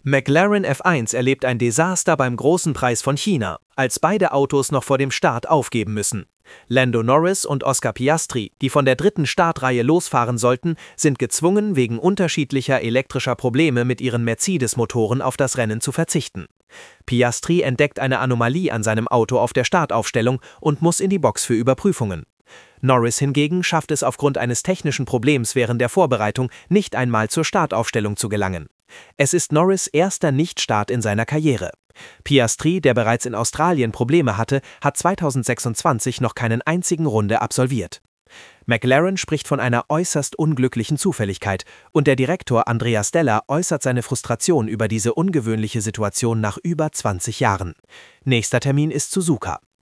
McLaren F1 erlebt ein Desaster beim Großen Preis von China, als beide Autos noch vor dem Start aufgeben müssen. Lando Norris und Oscar Piastri, die von der dritten Startreihe losfahren sollten, sind gezwungen, wegen unterschiedlicher elektrischer Probleme mit ihren Mercedes-Motoren auf das Rennen zu verzichten. Piastri entdeckt eine Anomalie an seinem Auto auf der Startaufstellung und muss in die Box für Überprüfungen. Norris hingegen schafft es aufgrund eines technischen Problems während der Vorbereitung nicht einmal zur Startaufstellung zu gelangen. Es ist Norris' erster Nichtstart in seiner Karriere. Piastri, der bereits in Australien Probleme hatte, hat 2026 noch keinen einzigen Runde absolviert. McLaren spricht von einer äußerst unglücklichen Zufälligkeit und der Direktor Andrea Stella äußert seine Frustration über diese ungewöhnliche Situation nach über 20 Jahren. Nächster Termin ist Suzuka.